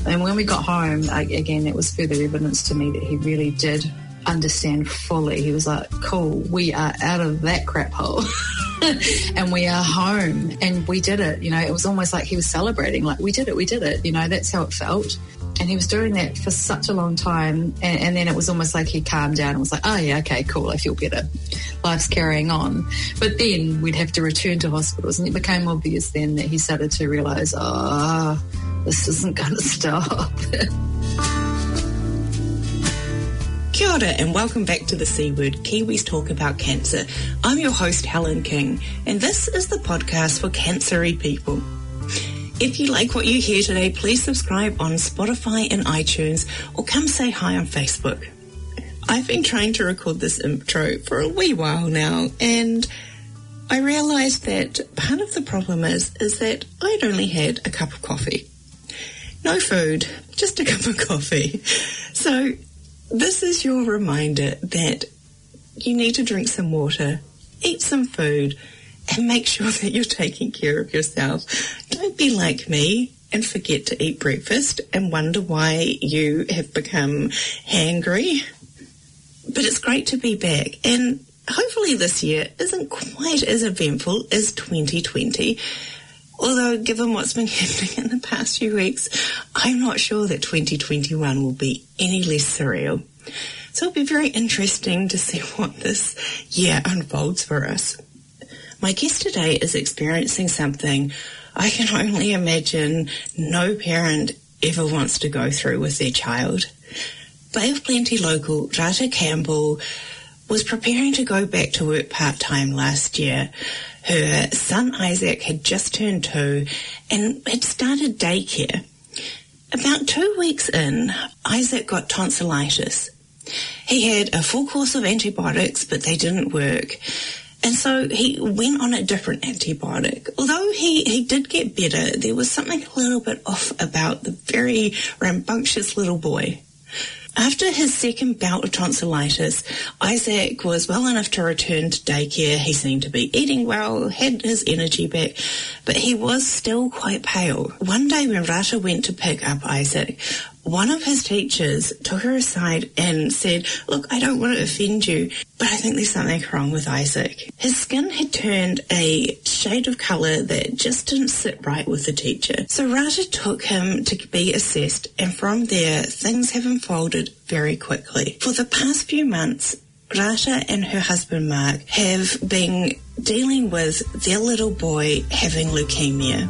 And when we got home, again, it was further evidence to me that he really did understand fully. He was like, cool, we are out of that crap hole and we are home and we did it. It was almost like he was celebrating, like, we did it. That's how it felt. And he was doing that for such a long time. And then it was almost like he calmed down and was like, oh, yeah, okay, cool, I feel better. Life's carrying on. But then we'd have to return to hospitals. And it became obvious then that he started to realise, this isn't going to stop. Kia ora and welcome back to the C Word, Kiwis Talk About Cancer. I'm your host, Helen King, and this is the podcast for cancery people. If you like what you hear today, please subscribe on Spotify and iTunes or come say hi on Facebook. I've been trying to record this intro for a wee while now, and I realised that part of the problem is that I'd only had a cup of coffee. No food, just a cup of coffee. So this is your reminder that you need to drink some water, eat some food, and make sure that you're taking care of yourself. Don't be like me and forget to eat breakfast and wonder why you have become hangry. But it's great to be back, and hopefully this year isn't quite as eventful as 2020. Although, given what's been happening in the past few weeks, I'm not sure that 2021 will be any less surreal. So it'll be very interesting to see what this year unfolds for us. My guest today is experiencing something I can only imagine no parent ever wants to go through with their child. Bay of Plenty local Rata Campbell was preparing to go back to work part-time last year. Her son Isaac had just turned 2 and had started daycare. About 2 weeks in, Isaac got tonsillitis. He had a full course of antibiotics, but they didn't work. And so he went on a different antibiotic. Although he did get better, there was something a little bit off about the very rambunctious little boy. After his second bout of tonsillitis, Isaac was well enough to return to daycare. He seemed to be eating well, had his energy back, but he was still quite pale. One day when Rata went to pick up Isaac, one of his teachers took her aside and said, look, I don't want to offend you, but I think there's something wrong with Isaac. His skin had turned a shade of colour that just didn't sit right with the teacher. So Rata took him to be assessed, and from there, things have unfolded very quickly. For the past few months, Rata and her husband Mark have been dealing with their little boy having leukemia.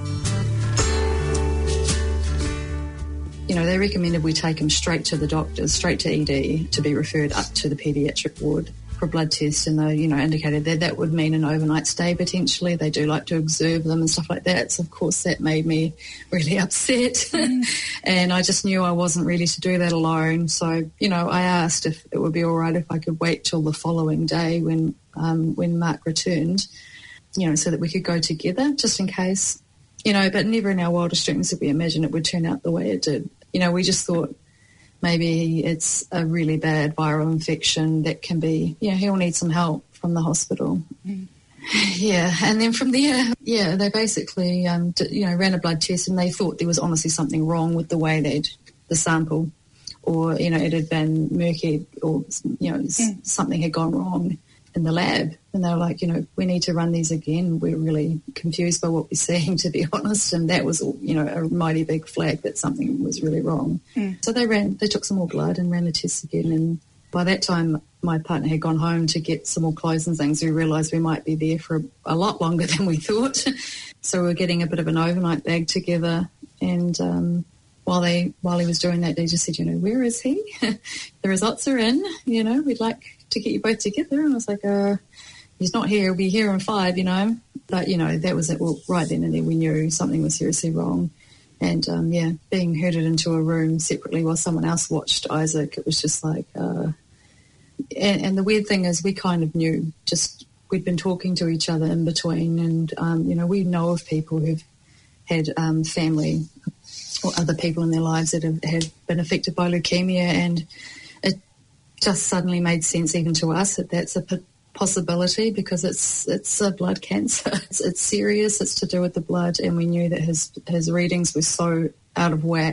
They recommended we take him straight to the doctors, straight to ED, to be referred up to the paediatric ward for a blood test. And they, indicated that would mean an overnight stay potentially. They do like to observe them and stuff like that. So, of course, that made me really upset. And I just knew I wasn't ready to do that alone. So, I asked if it would be all right if I could wait till the following day when Mark returned, so that we could go together just in case. But never in our wildest dreams did we imagine it would turn out the way it did. We just thought maybe it's a really bad viral infection that can be, he'll need some help from the hospital. Yeah, and then from there, they basically, ran a blood test and they thought there was honestly something wrong with the way the sample, or, it had been murky, or, something had gone wrong in the lab. And they were like, we need to run these again. We're really confused by what we're seeing, to be honest. And that was, a mighty big flag that something was really wrong. So they took some more blood and ran the tests again. And by that time, my partner had gone home to get some more clothes and things. We realised we might be there for a lot longer than we thought. So we were getting a bit of an overnight bag together. And while he was doing that, they just said, where is he? The results are in, we'd like to get you both together. And I was like, he's not here, he'll be here in 5, But, that was it. Well, right then and there we knew something was seriously wrong. And, being herded into a room separately while someone else watched Isaac, it was just like, and the weird thing is we kind of knew, just we'd been talking to each other in between, and, we know of people who've had family or other people in their lives that have been affected by leukemia, and it just suddenly made sense even to us that that's a possibility, because it's a blood cancer. It's serious. It's to do with the blood, and we knew that his readings were so out of whack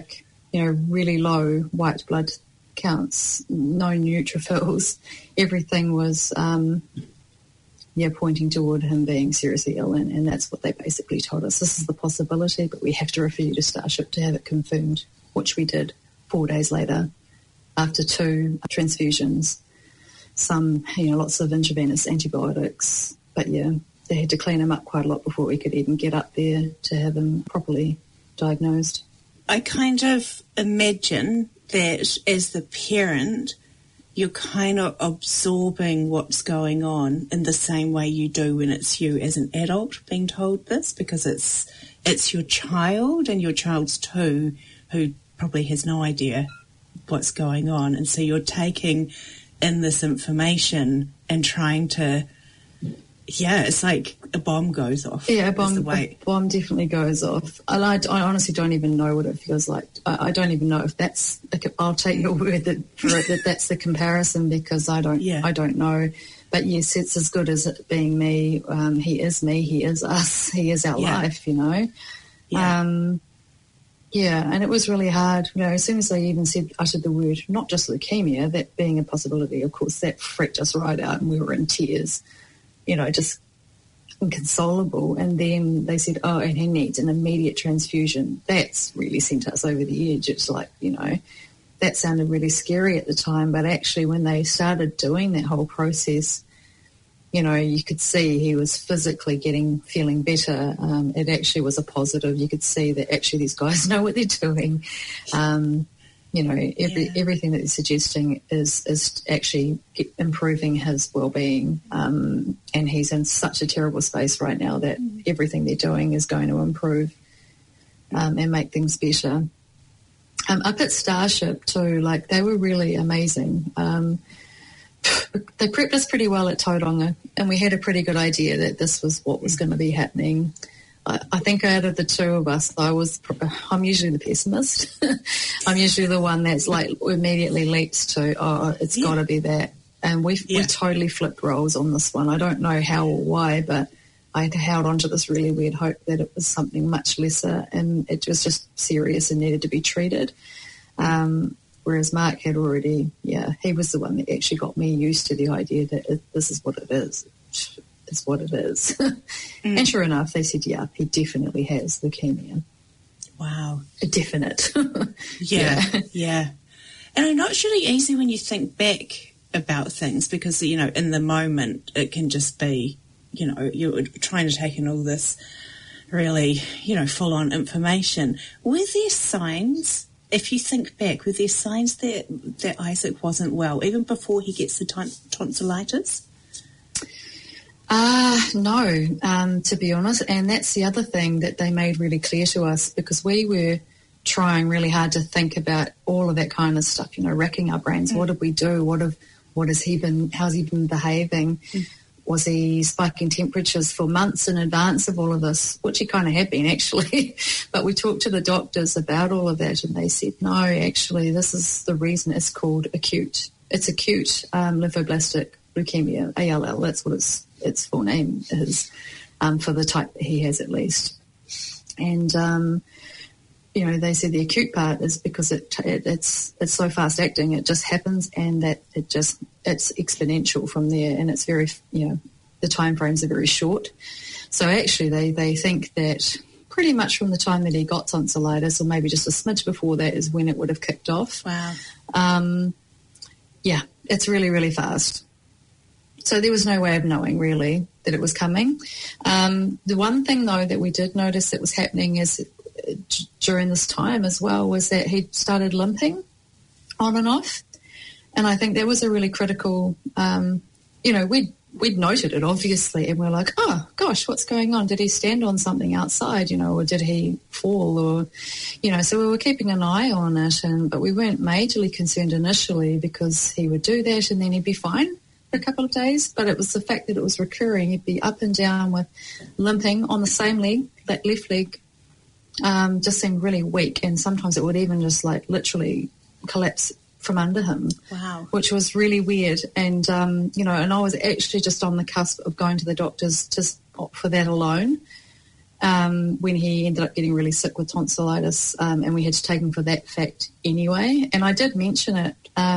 really low white blood counts, no neutrophils. Everything was, pointing toward him being seriously ill, and that's what they basically told us. This is the possibility, but we have to refer you to Starship to have it confirmed, which we did 4 days later after 2 transfusions, lots of intravenous antibiotics. But, they had to clean him up quite a lot before we could even get up there to have him properly diagnosed. I kind of imagine that as the parent, you're kind of absorbing what's going on in the same way you do when it's you as an adult being told this, because it's your child, and your child's 2 who probably has no idea what's going on. And so you're taking in this information and trying to, it's like a bomb goes off. Yeah, a bomb definitely goes off. I honestly don't even know what it feels like. I don't even know if that's. I'll take your word that that's the comparison, because I don't know. But yes, it's as good as it being me. He is me. He is us. He is our life. Yeah. And it was really hard. As soon as they even uttered the word, not just leukemia, that being a possibility, of course, that freaked us right out, and we were in tears. Just inconsolable. And then they said, and he needs an immediate transfusion. That's really sent us over the edge. It's like, that sounded really scary at the time. But actually, when they started doing that whole process, you could see he was physically feeling better. It actually was a positive. You could see that actually these guys know what they're doing. Everything that they're suggesting is actually improving his well-being, and he's in such a terrible space right now that everything they're doing is going to improve and make things better. Up at Starship too, they were really amazing. They prepped us pretty well at Tauranga, and we had a pretty good idea that this was what was going to be happening. I think out of the 2 of us, I'm usually the pessimist. I'm usually the one that's immediately leaps to, it's got to be that. And we totally flipped roles on this one. I don't know how or why, but I held on to this really weird hope that it was something much lesser, and it was just serious and needed to be treated. Whereas Mark had already, he was the one that actually got me used to the idea that this is what it is. It's what it is. And sure enough, they said, he definitely has leukemia. Wow. A definite. Yeah. And it's not really easy when you think back about things, because, in the moment it can just be, you're trying to take in all this really, full-on information. Were there signs, if you think back, were there signs that Isaac wasn't well, even before he gets the tonsillitis? No, to be honest. And that's the other thing that they made really clear to us, because we were trying really hard to think about all of that kind of stuff, racking our brains. What did we do? How's he been behaving? Was he spiking temperatures for months in advance of all of this? Which he kind of had been, actually. But we talked to the doctors about all of that, and they said, no, actually, this is the reason it's called acute. It's acute lymphoblastic leukemia, ALL. That's what its full name is, for the type that he has, at least. And they said the acute part is because it's so fast acting, it just happens, and that it's exponential from there, and it's very, the time frames are very short. So actually they think that pretty much from the time that he got tonsillitis, or maybe just a smidge before that, is when it would have kicked off. Wow. It's really, really fast. So there was no way of knowing, really, that it was coming. The one thing, though, that we did notice that was happening is during this time as well was that he started limping on and off. And I think that was a really critical, we'd noted it, obviously, and we're like, oh, gosh, what's going on? Did he stand on something outside, or did he fall? Or, so we were keeping an eye on it, but we weren't majorly concerned initially, because he would do that and then he'd be fine for a couple of days. But it was the fact that it was recurring. He'd be up and down with limping on the same leg, that left leg, just seemed really weak, and sometimes it would even just literally collapse from under him. Wow. Which was really weird. And, and I was actually just on the cusp of going to the doctors just for that alone. when he ended up getting really sick with tonsillitis, and we had to take him for that fact anyway. And I did mention it,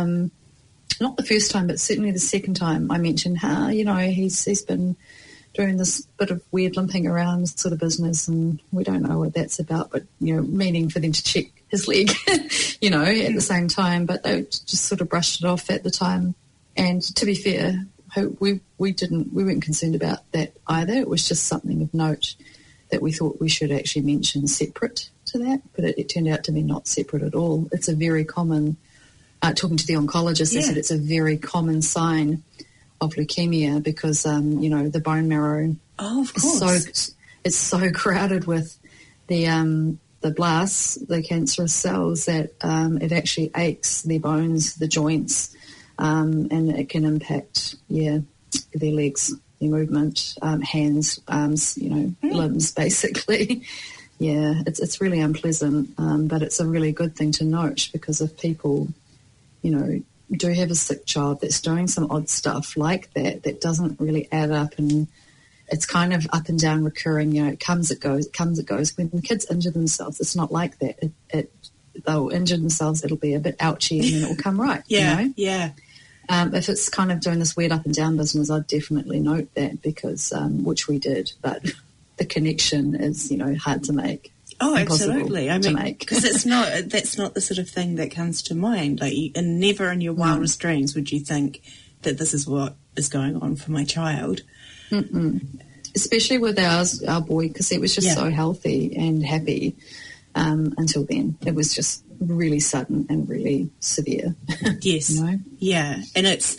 not the first time, but certainly the second time. I mentioned how, he's been doing this bit of weird limping around sort of business, and we don't know what that's about, but, meaning for them to check his leg, at the same time. But they just sort of brushed it off at the time. And to be fair, we weren't concerned about that either. It was just something of note that we thought we should actually mention separate to that, but it turned out to be not separate at all. It's a very common, talking to the oncologist, they said it's a very common sign of leukemia because, the bone marrow it's so crowded with the blasts, the cancerous cells, that it actually aches their bones, the joints, and it can impact, their legs, their movement, hands, arms, limbs, basically. Yeah, it's really unpleasant, but it's a really good thing to note, because if people, do have a sick child that's doing some odd stuff like that doesn't really add up, and it's kind of up and down recurring, it comes, it goes. When the kids injure themselves, it's not like that. They'll injure themselves, it'll be a bit ouchy, and then it will come right, Yeah. If it's kind of doing this weird up and down business, I'd definitely note that, because, which we did, but the connection is, hard to make. Oh, absolutely. I mean, because that's not the sort of thing that comes to mind. Like, and never in your wildest dreams would you think that this is what is going on for my child. Mm-mm. Especially with our boy, because he was just so healthy and happy until then. It was just really sudden and really severe. Yes. Yeah, and it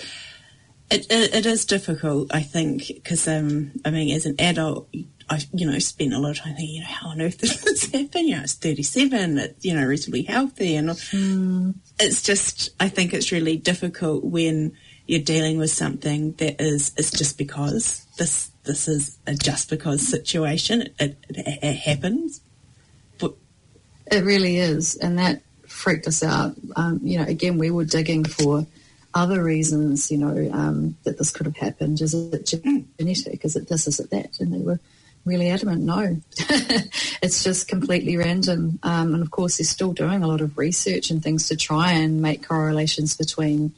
is difficult, I think, because as an adult, I spent a lot of time thinking, how on earth did this happen? It's 37, it's reasonably healthy, and it's just, I think it's really difficult when you're dealing with something that it's just because this is a just because situation. It happens. But it really is, and that freaked us out. Again, we were digging for other reasons, that this could have happened. Is it genetic? Is it this? Is it that? And they were really adamant, no. It's just completely random. And of course, they're still doing a lot of research and things to try and make correlations between,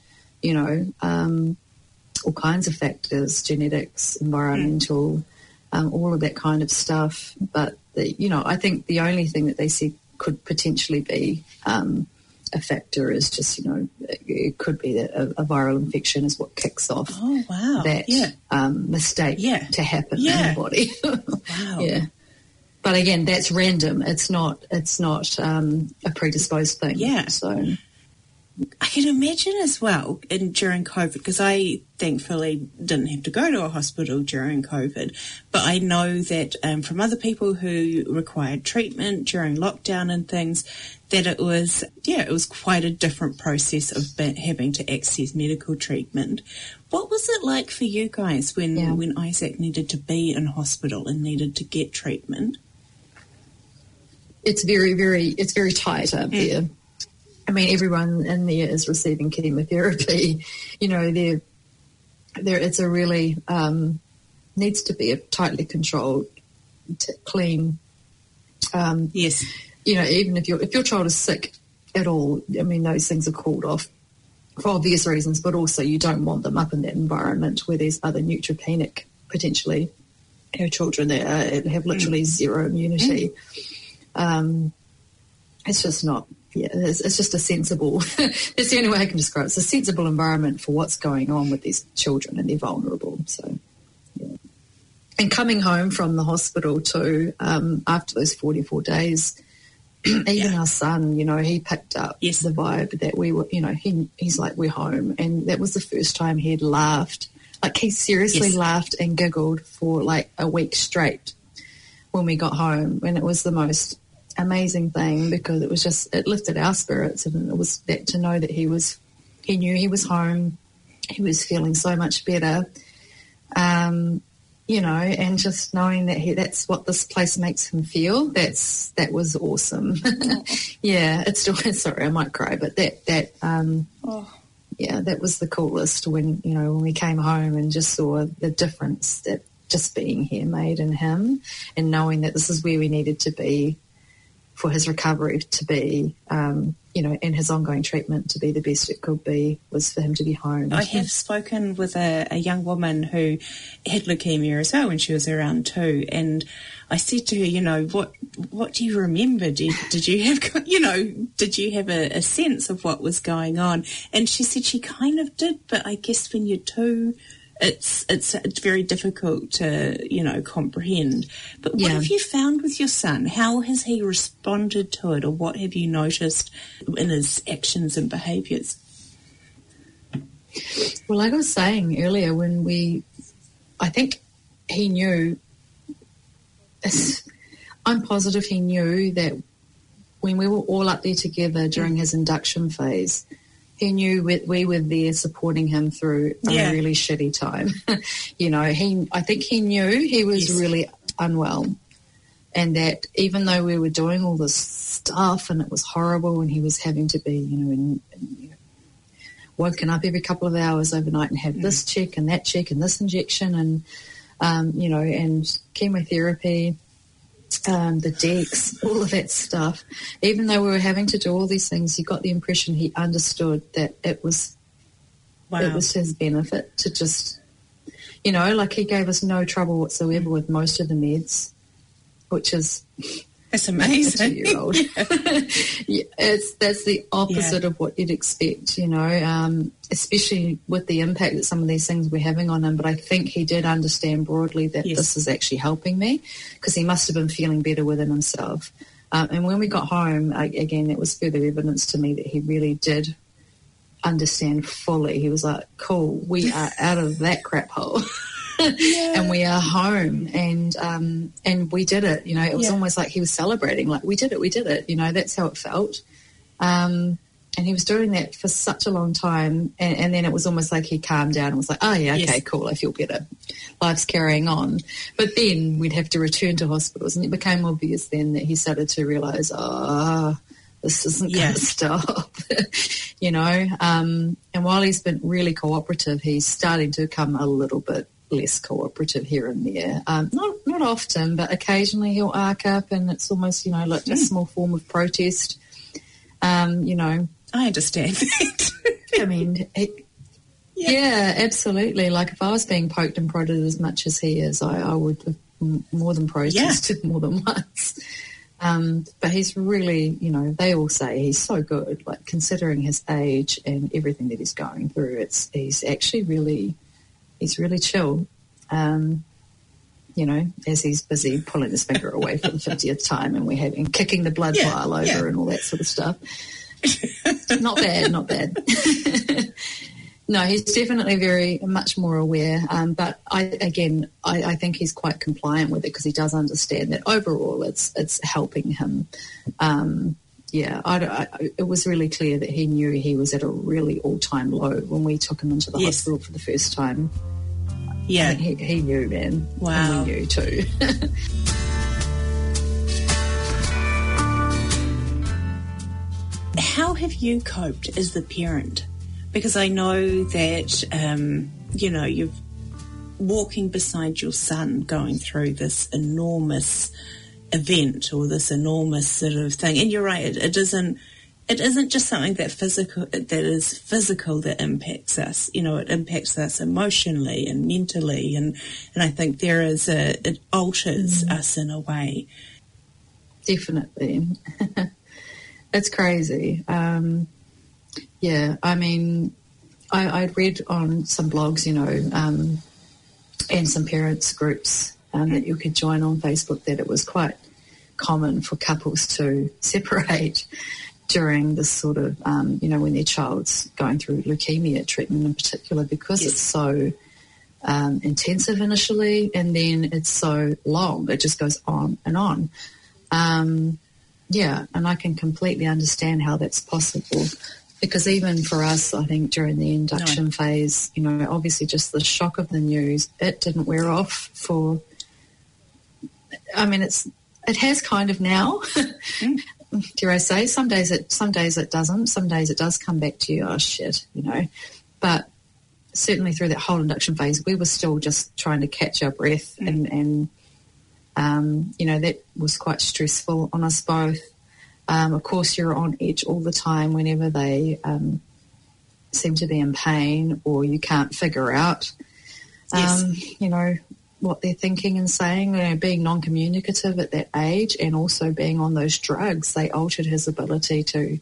all kinds of factors, genetics, environmental, all of that kind of stuff. But, I think the only thing that they see could potentially be a factor is just, it could be that a viral infection is what kicks off that mistake to happen in the body. Wow. Yeah. But again, that's random. It's not a predisposed thing. Yeah. So I can imagine as well during COVID, because I thankfully didn't have to go to a hospital during COVID, but I know that from other people who required treatment during lockdown and things, that it was quite a different process of having to access medical treatment. What was it like for you guys when Isaac needed to be in hospital and needed to get treatment? It's very tight up there. I mean, everyone in there is receiving chemotherapy. It's a really needs to be a tightly controlled, clean. Yes. Even if your child is sick at all, I mean, those things are called off for obvious reasons, but also you don't want them up in that environment where there's other neutropenic, potentially, children that have literally zero immunity. It's just not. Yeah, it's just a sensible, that's the only way I can describe it. It's a sensible environment for what's going on with these children, and they're vulnerable. So, yeah. And coming home from the hospital too, after those 44 days, even our son, he picked up the vibe that we were, he's like, we're home. And that was the first time he'd laughed. Like, he seriously laughed and giggled for like a week straight when we got home. And it was the most amazing thing, because it lifted our spirits, and it was that to know that he knew he was home, he was feeling so much better, and just knowing that that's what this place makes him feel. That was awesome. Yeah, it's still, sorry, I might cry, but that was the coolest when we came home and just saw the difference that just being here made in him, and knowing that this is where we needed to be for his recovery to be, and his ongoing treatment to be the best it could be, was for him to be home. I have spoken with a young woman who had leukemia as well when she was around 2, and I said to her, what do you remember? Did you have a sense of what was going on? And she said she kind of did, but I guess when you're 2, it's very difficult to, comprehend. But what have you found with your son? How has he responded to it, or what have you noticed in his actions and behaviours? Well, like I was saying earlier, I think he knew, I'm positive he knew that when we were all up there together during his induction phase, he knew we were there supporting him through a really shitty time. I think he knew he was really unwell, and that even though we were doing all this stuff and it was horrible, and he was having to be, woken up every couple of hours overnight and have this check and that check and this injection and, and chemotherapy, the decks, all of that stuff. Even though we were having to do all these things, you got the impression he understood that it was his benefit to just, he gave us no trouble whatsoever with most of the meds, which is... That's amazing. A 2-year-old. That's the opposite of what you'd expect, especially with the impact that some of these things were having on him. But I think he did understand broadly that this is actually helping me, because he must have been feeling better within himself. And when we got home, again, it was further evidence to me that he really did understand fully. He was like, cool, we are out of that crap hole. And we are home, and we did it. It was almost like he was celebrating, like we did it. That's how it felt. And he was doing that for such a long time, and then it was almost like he calmed down and was like, oh yeah, okay, cool, I feel better. Life's carrying on. But then we'd have to return to hospitals, and it became obvious then that he started to realise, this isn't going to stop, And while he's been really cooperative, he's starting to become a little bit less cooperative here and there. Not often, but occasionally he'll arc up, and it's almost, like a small form of protest. I understand that. I mean, absolutely. Like if I was being poked and prodded as much as he is, I would have more than protested more than once. But he's really, they all say he's so good, like considering his age and everything that he's going through, he's actually really... He's really chill, as he's busy pulling his finger away for the 50th time, and we're kicking the blood vial over and all that sort of stuff. Not bad. No, he's definitely much more aware. But I think he's quite compliant with it, because he does understand that overall it's helping him. It was really clear that he knew he was at a really all-time low when we took him into the hospital for the first time. Yeah. He knew, man. Wow. And we knew too. How have you coped as the parent? Because I know that, you're walking beside your son going through this enormous event or this enormous sort of thing, and you're right, it isn't just something that is physical that impacts us. It impacts us emotionally and mentally, and I think it alters us in a way. Definitely. It's crazy. I mean, I'd read on some blogs, and some parents groups that you could join on Facebook, that it was quite common for couples to separate during this sort of, when their child's going through leukemia treatment in particular, because it's so intensive initially, and then it's so long. It just goes on and on. And I can completely understand how that's possible, because even for us, I think during the induction phase, obviously just the shock of the news, it didn't wear off for, it has kind of now. Dare I say? Some days it doesn't. Some days it does come back to you. Oh shit, But certainly through that whole induction phase, we were still just trying to catch our breath, and that was quite stressful on us both. Of course, you're on edge all the time whenever they seem to be in pain or you can't figure out, what they're thinking and saying. Being non-communicative at that age and also being on those drugs, they altered his ability to,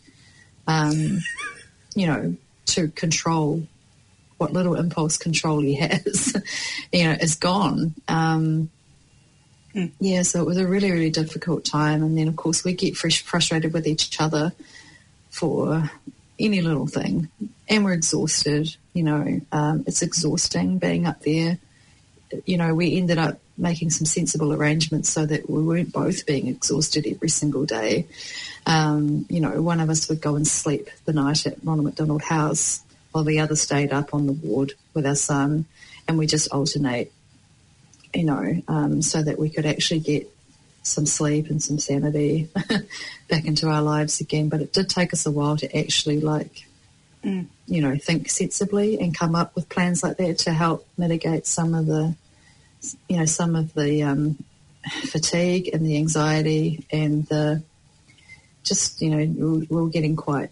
to control what little impulse control he has, is gone. So it was a really, really difficult time. And then, of course, we get frustrated with each other for any little thing. And we're exhausted, it's exhausting being up there. We ended up making some sensible arrangements so that we weren't both being exhausted every single day. One of us would go and sleep the night at Ronald McDonald House while the other stayed up on the ward with our son, and we just alternate, so that we could actually get some sleep and some sanity back into our lives again. But it did take us a while to actually think sensibly and come up with plans like that to help mitigate some of the fatigue and the anxiety and the we were getting quite,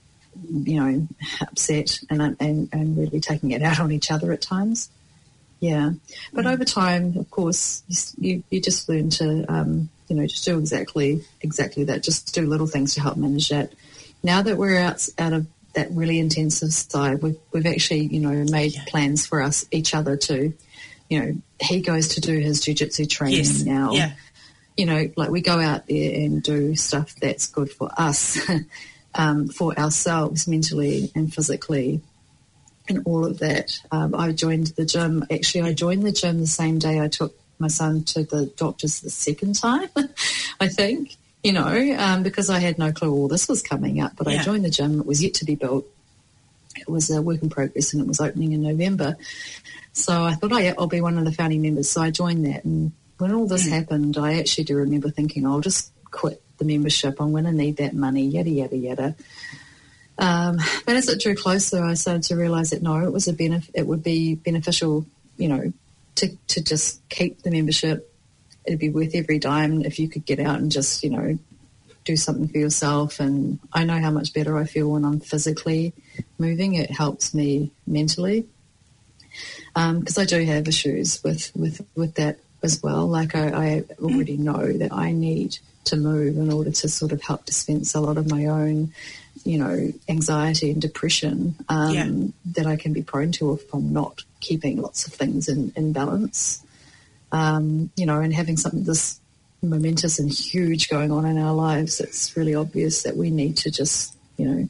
upset and really taking it out on each other at times. Yeah. But over time, of course, you just learn to, just do exactly that, just do little things to help manage that. Now that we're out of that really intensive side, we've actually, made plans for each other to, he goes to do his jiu-jitsu training now. Yeah. We go out there and do stuff that's good for us, for ourselves mentally and physically and all of that. I joined the gym. Actually, I joined the gym the same day I took my son to the doctors the second time, I think, because I had no clue all this was coming up. But I joined the gym. It was yet to be built. It was a work in progress and it was opening in November. So I thought, I'll be one of the founding members. So I joined that. And when all this happened, I actually do remember thinking, I'll just quit the membership. I'm going to need that money, yada, yada, yada. But as it drew closer, I started to realise that no, it would be beneficial, to just keep the membership. It'd be worth every dime if you could get out and just, do something for yourself. And I know how much better I feel when I'm physically moving. It helps me mentally. Because I do have issues with that as well. I already know that I need to move in order to sort of help dispense a lot of my own, anxiety and depression that I can be prone to if I'm not keeping lots of things in balance. And having something this momentous and huge going on in our lives, it's really obvious that we need to just,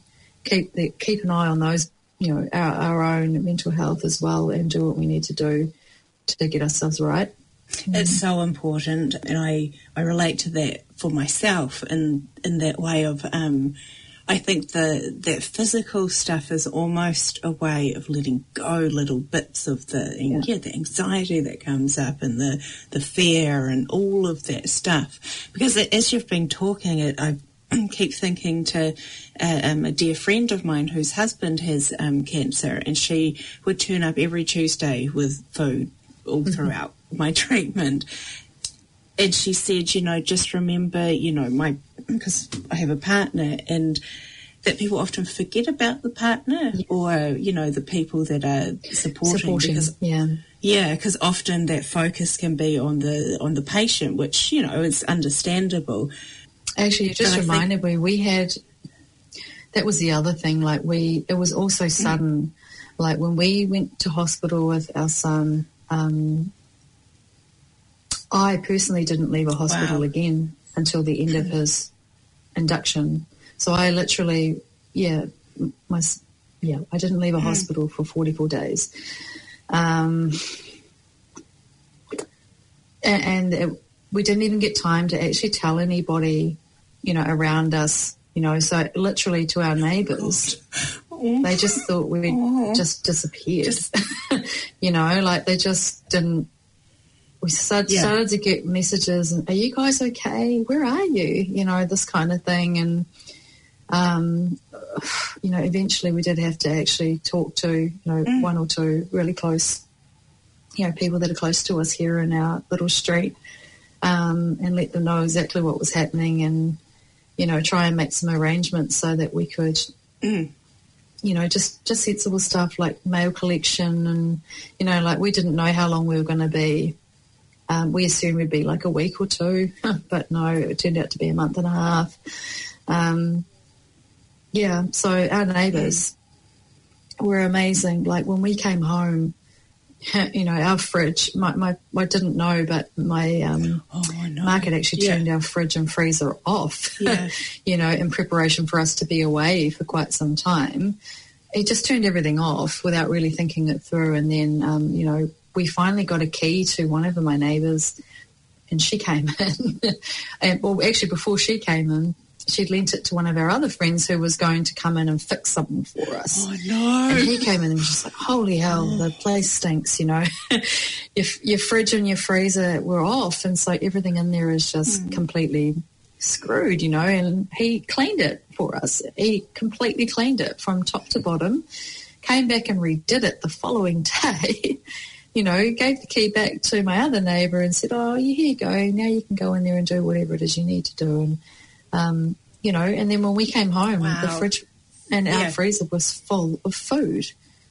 keep an eye on those, our own mental health as well, and do what we need to do to get ourselves right. It's so important, and I relate to that for myself in that way of I think that physical stuff is almost a way of letting go little bits of the anxiety that comes up and the fear and all of that stuff. Because as you've been talking, I keep thinking to a dear friend of mine whose husband has cancer, and she would turn up every Tuesday with food all throughout my treatment. And she said, just remember, because I have a partner, and that people often forget about the partner or, the people that are supporting. Because often that focus can be on the patient, which, is understandable. Actually, you just reminded me, we had, that was the other thing, it was also sudden. Like when we went to hospital with our son, I personally didn't leave a hospital again until the end of his induction. So I literally, I didn't leave a hospital for 44 days. We didn't even get time to actually tell anybody, around us, so literally to our neighbours. They just thought we just disappeared. They just didn't. We started to get messages, and are you guys okay? Where are you? This kind of thing. And, eventually we did have to actually talk to, one or two really close, people that are close to us here in our little street, and let them know exactly what was happening and, try and make some arrangements so that we could, just sensible stuff like mail collection and, we didn't know how long we were going to be. We assumed we'd be like a week or two, but no, it turned out to be a month and a half. So our neighbours were amazing. Like when we came home, our fridge, I didn't know, but my Mark had actually turned our fridge and freezer off, in preparation for us to be away for quite some time. He just turned everything off without really thinking it through. And then, we finally got a key to one of my neighbours and she came in. Actually, before she came in, she'd lent it to one of our other friends who was going to come in and fix something for us. Oh, no. And he came in and was just like, holy hell, the place stinks, Your fridge and your freezer were off, and so everything in there is just completely screwed, and he cleaned it for us. He completely cleaned it from top to bottom, came back and redid it the following day. Gave the key back to my other neighbour and said, here you go, now you can go in there and do whatever it is you need to do. And, and then when we came home, the fridge and our freezer was full of food.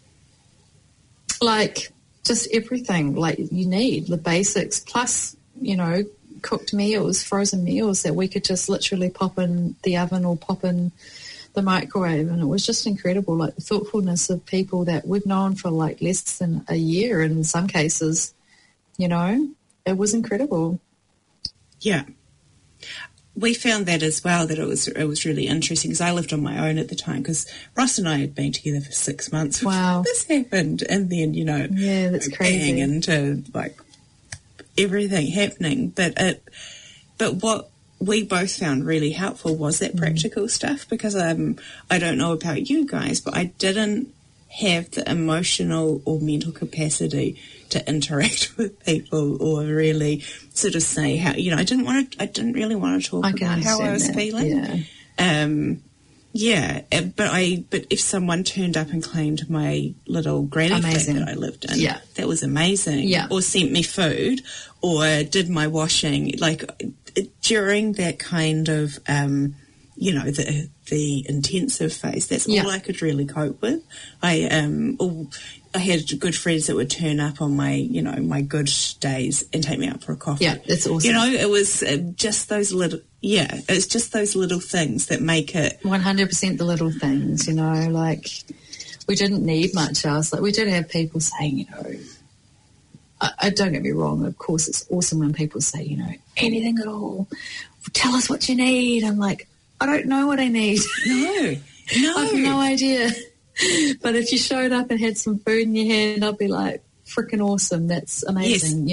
Like, just everything, like you need, the basics, plus, cooked meals, frozen meals that we could just literally pop in the oven or pop in the microwave. And it was just incredible, like the thoughtfulness of people that we've known for like less than a year in some cases, it was incredible. Yeah. We found that as well, that it was really interesting because I lived on my own at the time because Ross and I had been together for 6 months. Wow. This happened. And then, yeah, that's crazy. Into like everything happening. But what we both found really helpful was that practical stuff because I don't know about you guys, but I didn't have the emotional or mental capacity to interact with people or really sort of say how, I didn't really want to talk about how I was feeling. But if someone turned up and claimed my little granny flat that I lived in, that was amazing. Yeah. Or sent me food or did my washing, like during that kind of, the intensive phase, that's all I could really cope with. I had good friends that would turn up on my, my good days and take me out for a coffee. Yeah, that's awesome. It was just those little, it's just those little things that make it. 100% the little things, like we didn't need much else. Like we did have people saying, I don't get me wrong, of course it's awesome when people say, anything at all, tell us what you need. I'm like, I don't know what I need. No. I have no idea. But if you showed up and had some food in your hand, I'd be like, freaking awesome. That's amazing,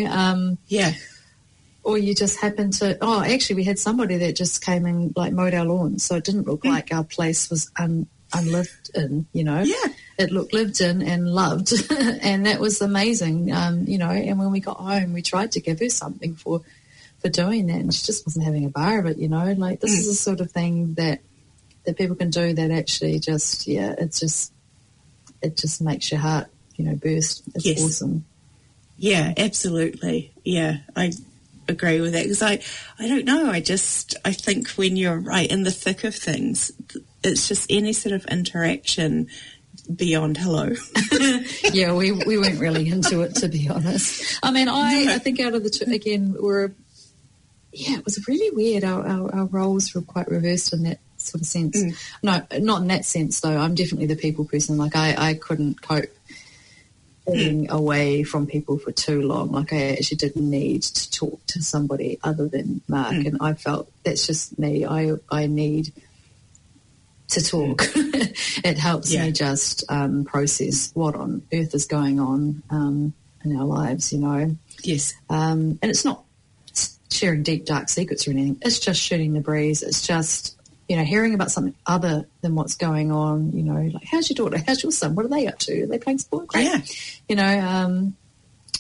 Or you just happen to, actually we had somebody that just came and like mowed our lawn. So it didn't look like our place was unlived in, Yeah. It looked lived in and loved. And that was amazing, and when we got home, we tried to give her something for doing that, and she just wasn't having a bar of it, like this is the sort of thing that people can do that actually just, it just makes your heart, burst. It's awesome. Yeah, absolutely. Yeah, I agree with that because I don't know, I think when you're right in the thick of things, it's just any sort of interaction beyond hello. Yeah, we weren't really into it, to be honest. I mean, I think out of the two, again, it was really weird. Our roles were quite reversed in that sort of sense. No, not in that sense, though. I'm definitely the people person. Like, I couldn't cope being away from people for too long. Like, I actually did need to talk to somebody other than Mark, and I felt that's just me. I need to talk. It helps me just process what on earth is going on in our lives, Yes. And it's not sharing deep, dark secrets or anything. It's just shooting the breeze. It's just, hearing about something other than what's going on, like, how's your daughter? How's your son? What are they up to? Are they playing sport? Great. Yeah.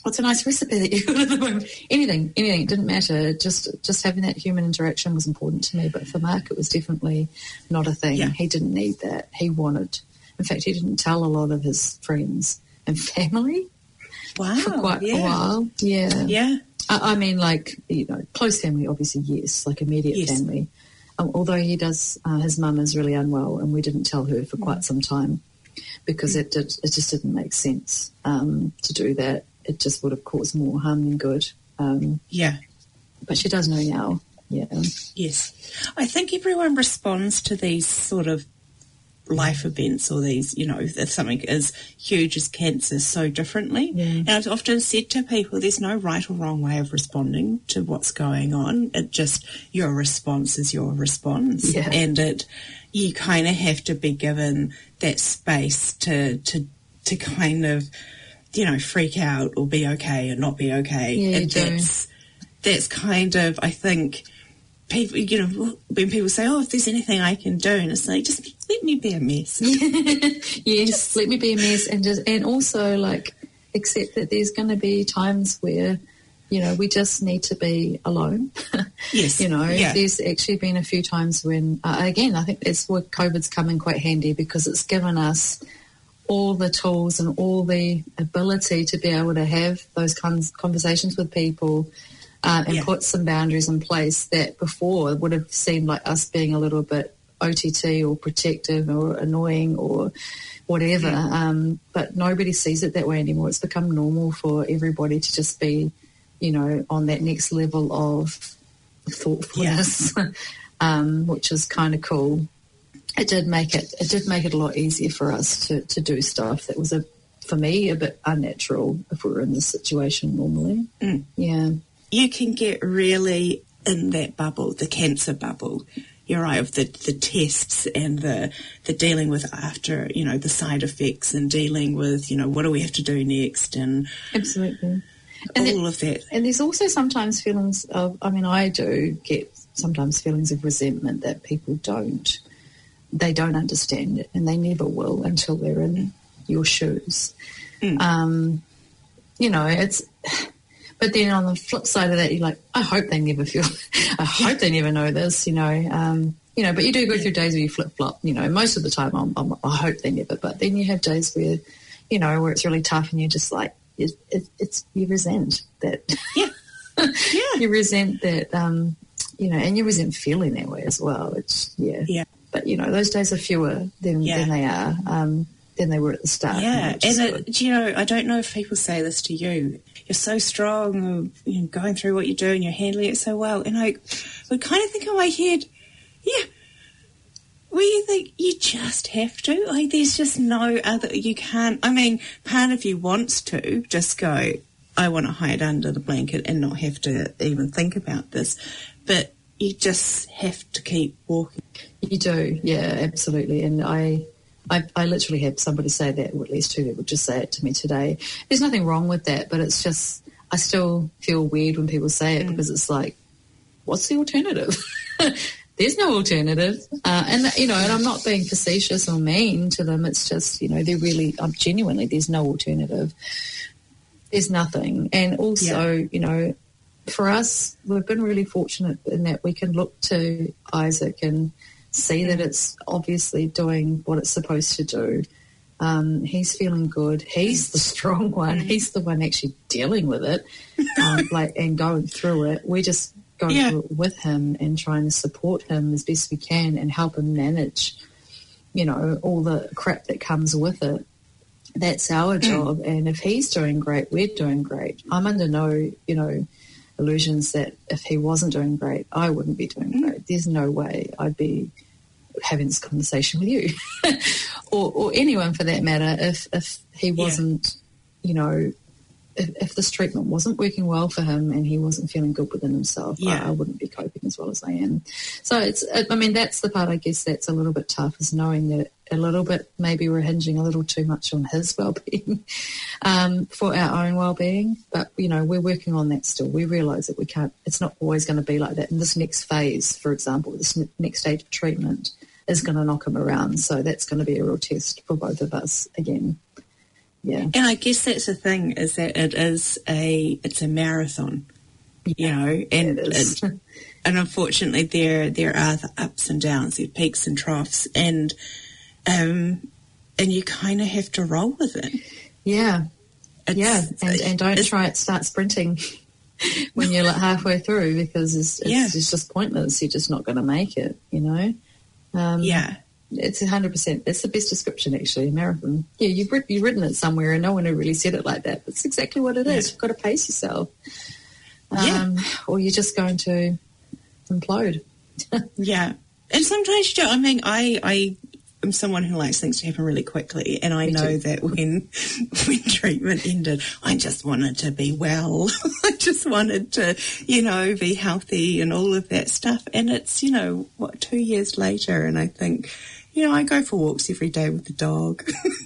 what's a nice recipe that you got at the moment? Anything, it didn't matter. Just having that human interaction was important to me. But for Mark, it was definitely not a thing. Yeah. He didn't need that. He wanted, in fact, he didn't tell a lot of his friends and family. Wow. For quite a while. Yeah. Yeah. I mean, like, you know, close family, obviously, yes, like immediate family. Although he does, his mum is really unwell, and we didn't tell her for quite some time because it just didn't make sense to do that. It just would have caused more harm than good. But she does know now. Yeah. Yes. I think everyone responds to these sort of life events or these, you know, if something as huge as cancer so differently. Yeah. And I've often said to people, there's no right or wrong way of responding to what's going on. It just, your response is your response. Yeah. And you kind of have to be given that space to kind of, you know, freak out or be okay and not be okay. Yeah, and that's kind of, I think, people, you know, when people say, oh, if there's anything I can do, and it's like, just let me be a mess. Yes, let me be a mess, and also, like, accept that there's going to be times where, you know, we just need to be alone. Yes. You know, there's actually been a few times when, again, I think that's where COVID's come in quite handy because it's given us all the tools and all the ability to be able to have those conversations with people and put some boundaries in place that before would have seemed like us being a little bit OTT or protective or annoying or whatever. But nobody sees it that way anymore. It's become normal for everybody to just be, you know, on that next level of thoughtfulness, which is kind of cool. It did make it a lot easier for us to do stuff that was, for me, a bit unnatural if we were in this situation normally. Yeah. You can get really in that bubble, the cancer bubble. You're right, of the tests and the dealing with after, you know, the side effects and dealing with, you know, what do we have to do next and absolutely all of that. And there's also sometimes feelings of, I mean, I do get sometimes feelings of resentment that people don't understand it, and they never will until they're in your shoes. You know, but then on the flip side of that, you're like, I hope they never know this, you know, but you do go through days where you flip-flop, you know, most of the time I hope they never, but then you have days where, you know, where it's really tough and you're just like, you resent that. Yeah. You resent that, you know, and you resent feeling that way as well. But, you know, those days are fewer than they are, than they were at the start. Yeah, and you know, I don't know if people say this to you. You're so strong, you know, going through what you're doing, you're handling it so well. And I would kind of think in my head, where you think you just have to. Like, there's just no other, you can't. I mean, part of you wants to just go, I want to hide under the blanket and not have to even think about this. But you just have to keep walking. You do, yeah, absolutely. And I literally had somebody say that, or at least two that would just say it to me today. There's nothing wrong with that, but it's just, I still feel weird when people say it because it's like, what's the alternative? There's no alternative. And, you know, and I'm not being facetious or mean to them. It's just, you know, they're really, genuinely, there's no alternative. There's nothing. And also, you know, for us, we've been really fortunate in that we can look to Isaac and see that it's obviously doing what it's supposed to do. He's feeling good. He's the strong one. He's the one actually dealing with it, and going through it. We're just going through it with him and trying to support him as best we can and help him manage, you know, all the crap that comes with it. That's our job. And if he's doing great, we're doing great. I'm under no, you know, illusions that if he wasn't doing great, I wouldn't be doing great. There's no way I'd be having this conversation with you or anyone for that matter if he wasn't, you know, if this treatment wasn't working well for him and he wasn't feeling good within himself, I wouldn't be coping as well as I am. So it's, I mean, that's the part, I guess, that's a little bit tough, is knowing that a little bit maybe we're hinging a little too much on his well-being for our own well-being. But, you know, we're working on that still. We realise that we can't, it's not always going to be like that. And this next phase, for example, this next stage of treatment is going to knock him around. So that's going to be a real test for both of us again. Yeah. And I guess that's the thing, is that it's a marathon, you know, and and unfortunately there are the ups and downs, there are peaks and troughs, and you kind of have to roll with it. Yeah. And don't start sprinting when you're like halfway through, because it's just pointless. You're just not going to make it, you know. It's 100%. That's the best description, actually, a marathon. Yeah, you've written it somewhere, and no one had really said it like that. But it's exactly what it is. You've got to pace yourself, or you're just going to implode. Yeah, and sometimes you don't. I mean, I am someone who likes things to happen really quickly, and I know that when treatment ended, I just wanted to be well. I just wanted to, you know, be healthy and all of that stuff. And it's, you know, 2 years later, and I think, you know, I go for walks every day with the dog.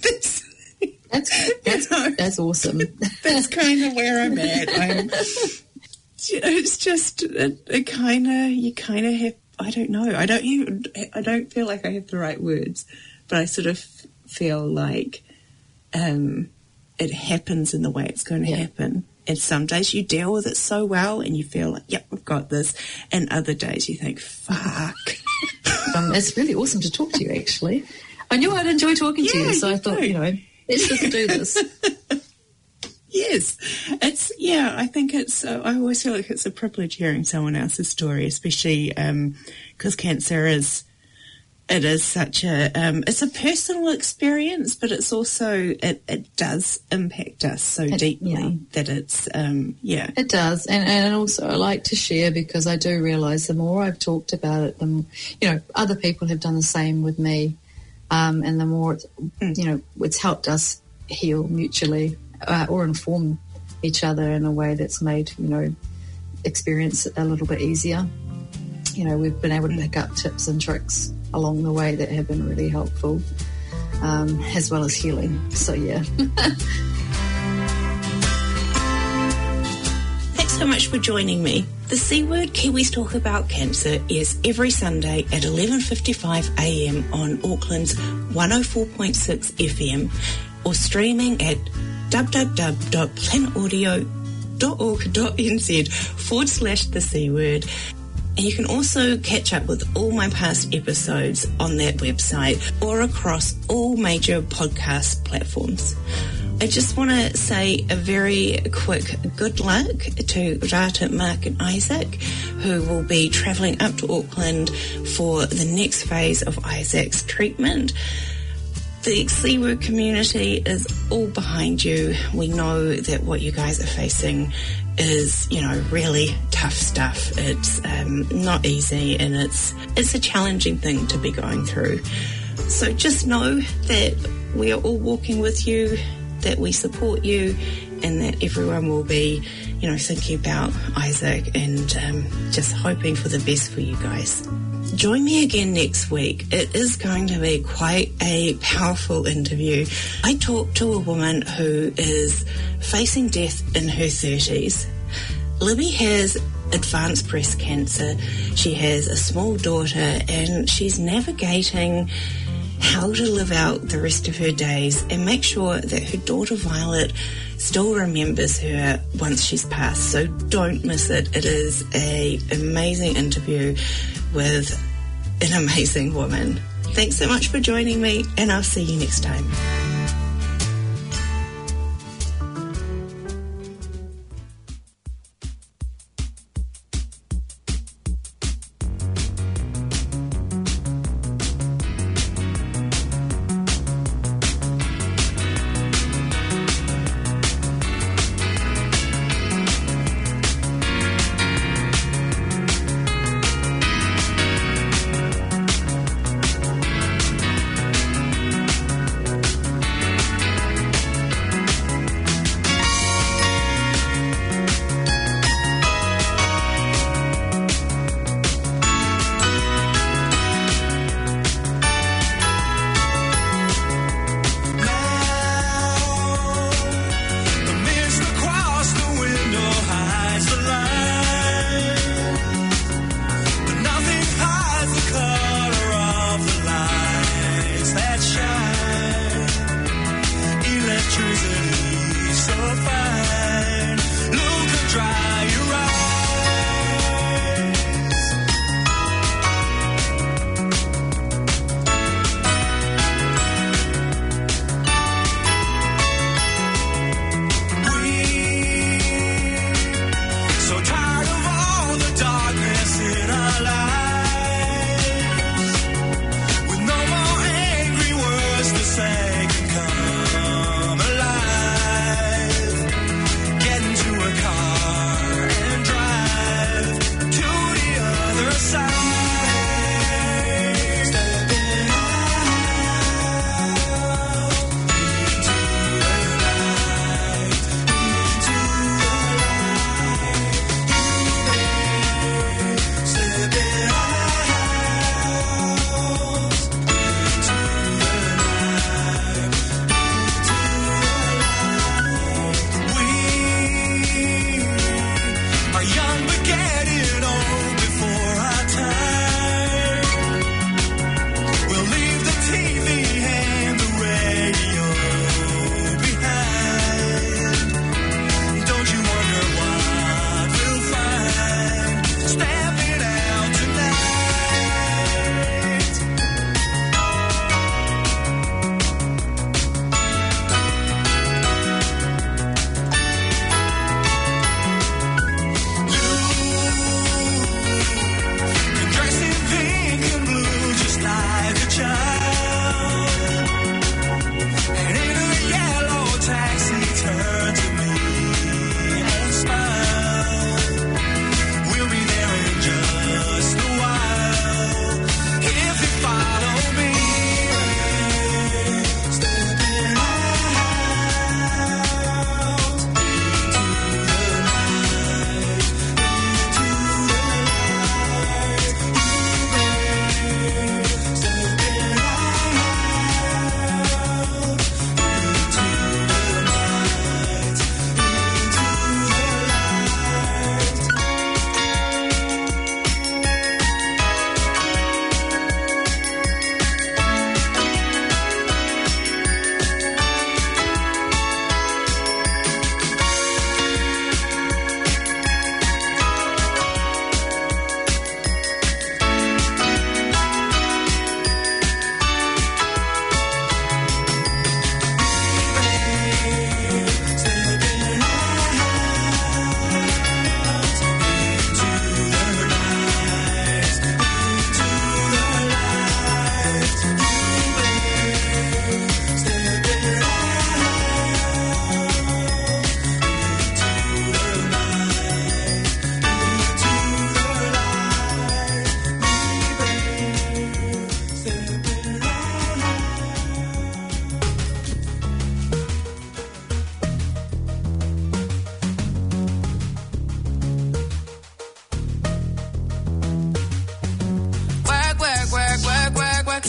That's awesome. That's kind of where I'm at. It's just you kind of have. I don't know. I don't feel like I have the right words, but I sort of feel like it happens in the way it's going to happen. And some days you deal with it so well and you feel like, yep, we've got this. And other days you think, fuck. It's really awesome to talk to you, actually. I knew I'd enjoy talking to you, so I thought, you know, let's just do this. Yes, I think it's, I always feel like it's a privilege hearing someone else's story, especially because cancer is such it's a personal experience, but it's also, it does impact us so deeply that it's, It does, and also I like to share, because I do realise the more I've talked about it, the, you know, other people have done the same with me, and the more, you know, it's helped us heal mutually. Or inform each other in a way that's made, you know, experience a little bit easier. You know, we've been able to pick up tips and tricks along the way that have been really helpful, as well as healing. So, yeah. Thanks so much for joining me. The C Word Kiwis Talk About Cancer is every Sunday at 11:55 a.m. on Auckland's 104.6 FM, or streaming at www.planetaudio.org.nz/the C Word. And you can also catch up with all my past episodes on that website or across all major podcast platforms. I just want to say a very quick good luck to Rata, Mark and Isaac, who will be travelling up to Auckland for the next phase of Isaac's treatment. The C Word community is all behind you. We know that what you guys are facing is, you know, really tough stuff. It's not easy, and it's a challenging thing to be going through. So just know that we are all walking with you, that we support you, and that everyone will be, you know, thinking about Isaac and just hoping for the best for you guys. Join me again next week. It is going to be quite a powerful interview. I talked to a woman who is facing death in her 30s. Libby has advanced breast cancer. She has a small daughter, and she's navigating how to live out the rest of her days and make sure that her daughter Violet still remembers her once she's passed. So don't miss it. It is an amazing interview with an amazing woman. Thanks so much for joining me, and I'll see you next time.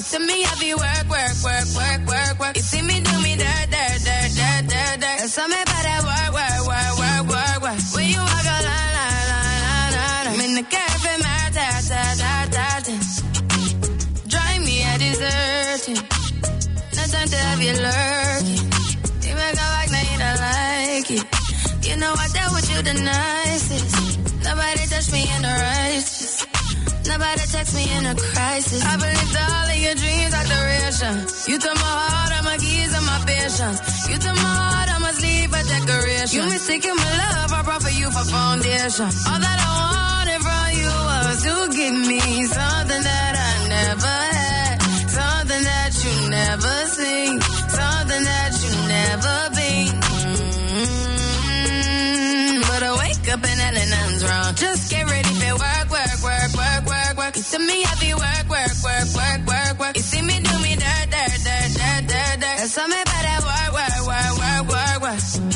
To me, I be work. You see me do me dirt. There's something about that work. When you walk a line. I'm in the cafe, my drive me a dessert. No time to have you lurking. You make a like, now you don't like it. You know I dealt with you the nicest. Nobody touched me in the righteous. Nobody text me in a crisis. I believed all of your dreams are duration. You took my heart, all my keys, and my patience. You took my heart, I must leave a decoration. You mistaken my love, I brought for you for foundation. All that I wanted from you was to give me something that I never had, something that you never seen, something that you never been. But I wake up and nothing's wrong. Just get ready for work. To me, I be work. You see me do me dirt. There's something about that work.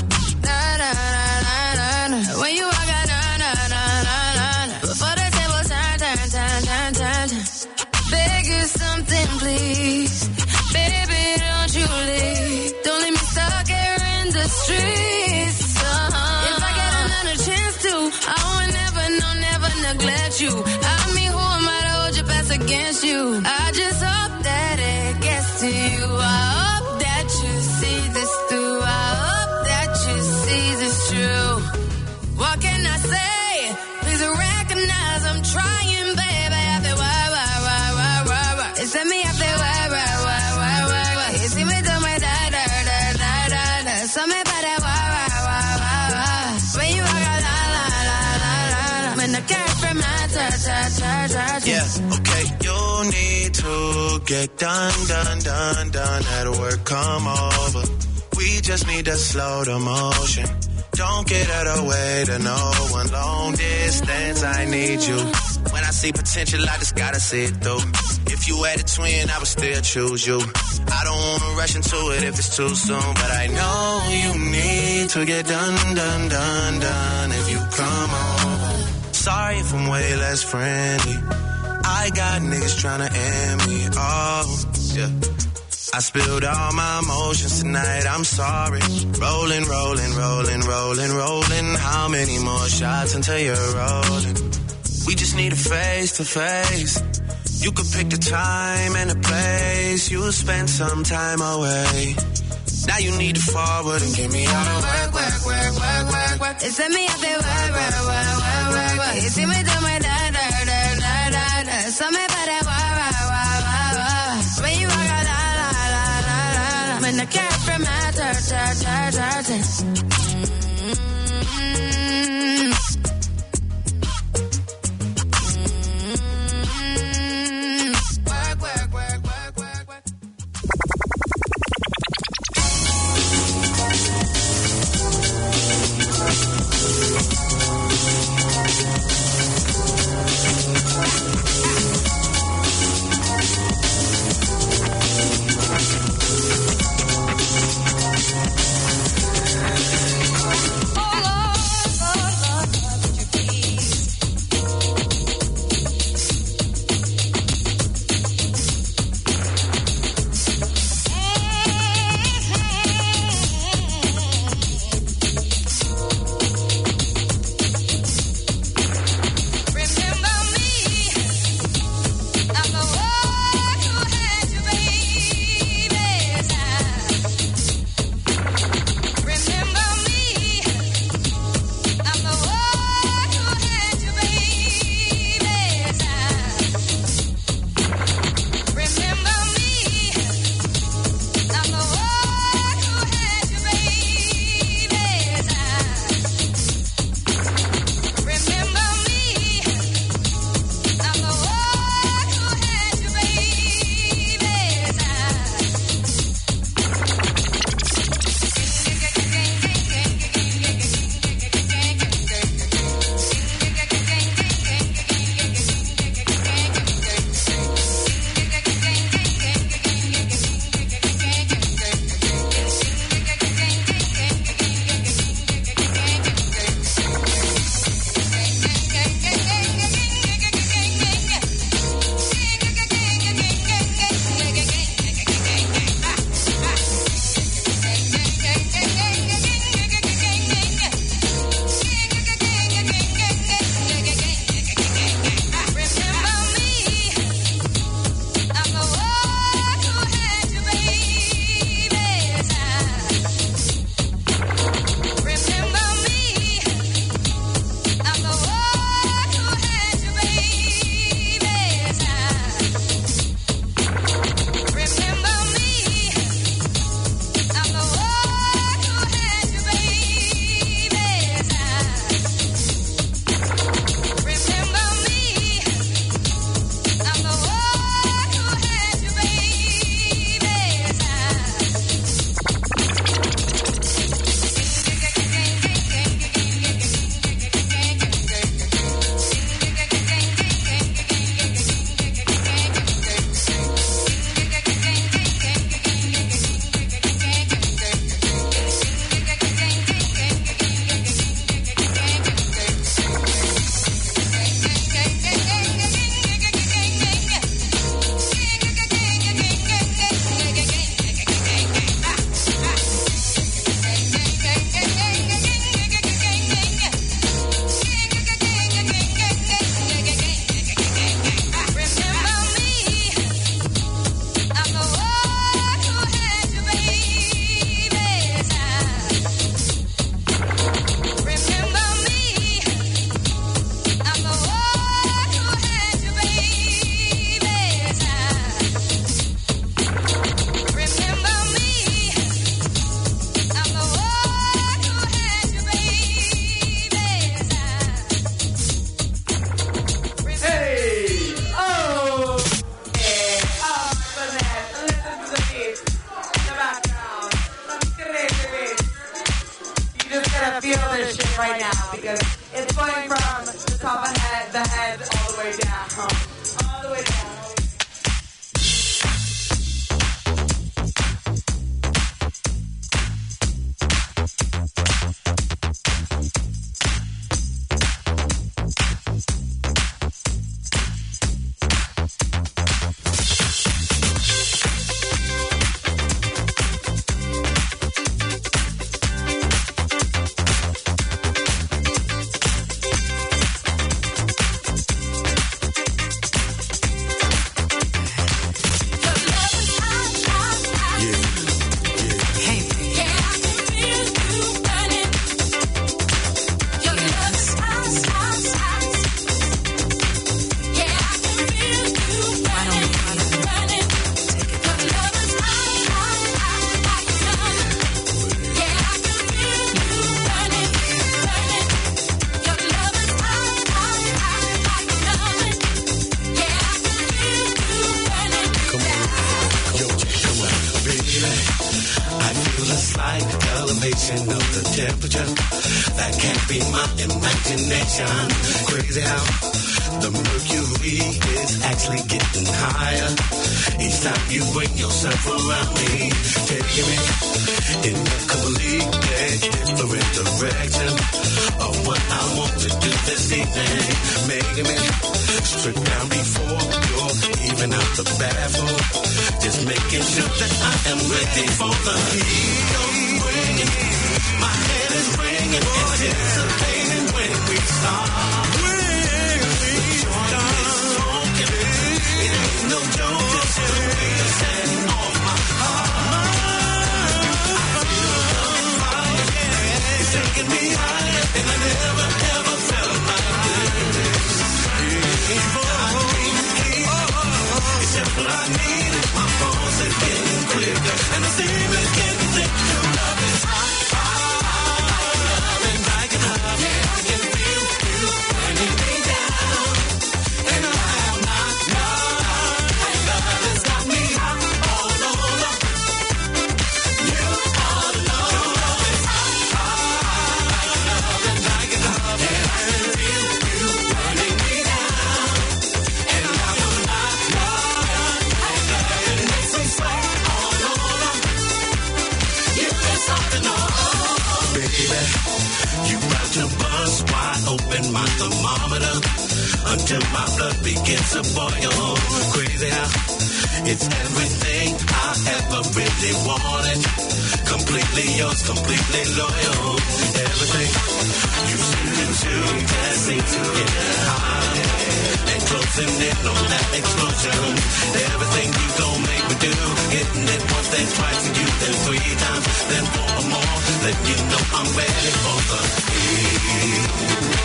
When you walk out, before the table turn. Beg you something, please. Baby, don't you leave. Don't leave me stuck here in the streets. If I get another chance to, I would never neglect you. I mean, who am I to hold your best against you? I just hope that it gets to you. I hope that you see this through. I hope that you see this true. What can I say? Please recognize I'm trying, baby. I feel why. It's me, I feel why. You see me do my da. Something about that why. When you walk out, la. When the cat from my touch. Yeah, okay. You need to get done. At work, come over. We just need to slow the motion. Don't get out of the way to no one. Long distance, I need you. When I see potential, I just gotta see it through. If you had a twin, I would still choose you. I don't wanna rush into it if it's too soon, but I know you need to get done. If you come over. Sorry if I'm way less friendly. I got niggas tryna end me. Oh, yeah. I spilled all my emotions tonight, I'm sorry. Rolling. How many more shots until you're rolling? We just need a face to face. You could pick the time and the place. You'll spend some time away. Now you need to forward and give me all the work. It's me, I feel work. You see me do my da. Something about that why. When you walk out, la. When the cat from my touch. feel this shit right now because it's going from the top of the head all the way down. All the way down. Crazy how the mercury is actually getting higher. Each time you bring yourself around me, taking me in a completely different direction of what I want to do this evening. Making me strip down before you're even out the bathroom. Just making sure that I am ready for the heat of ringing. My head is ringing, anticipating when we start. No joke, just the way you're setting off my heart. I feel the fire, it's taking me higher, and I never ever felt like this. It's just what I need. My pulse is getting quicker, and I seem to get sick to love it. Loving like a love, yeah, I can feel you bringing me down, and I have not known. Open my thermometer until my blood begins to boil. Crazy how it's everything I ever really wanted. Completely yours, completely loyal. Everything you seem to just seem to get high and closing in on that explosion. Everything you gon' make me do, getting it once, then twice, and you then 3 times, then 4 or more. Let you know I'm ready for the heat.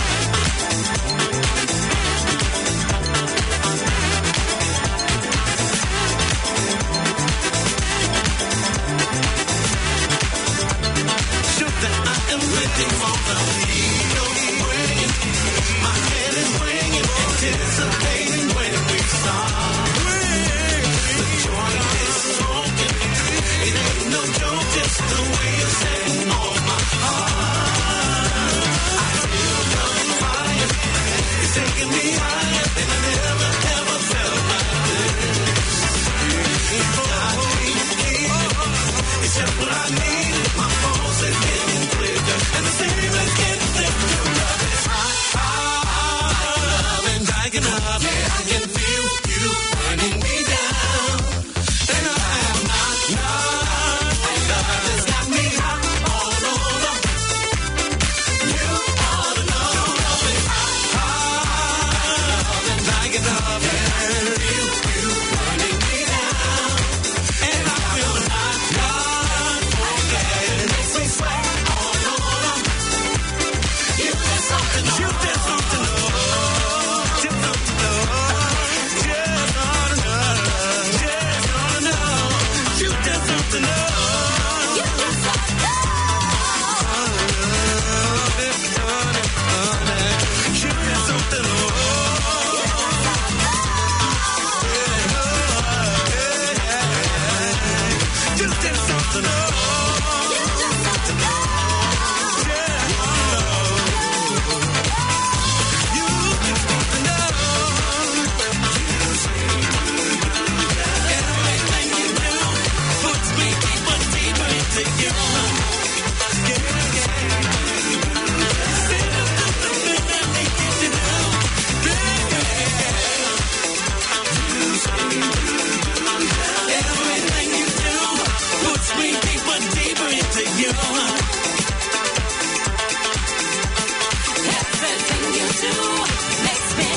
Anticipating when we start. The joint is smoking. It ain't no joke, just the way you're setting off my heart. I feel the fire. It's taking me higher than I never ever felt like this. It's just what I need. My pulse is getting quicker, and the same is getting thicker. Enough. Yeah, I can feel you burning me down, and I am not. Love has got me hot Everything you do makes me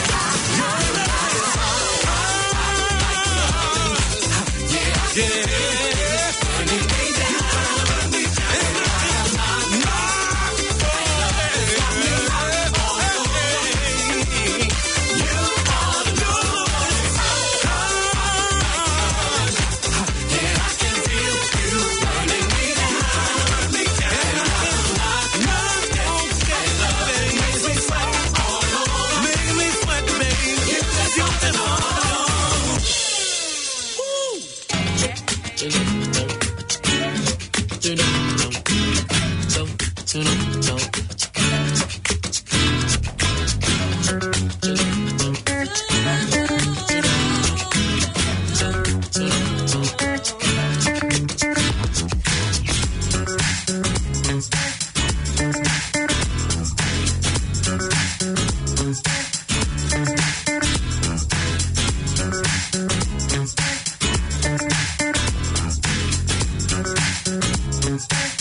Thank you.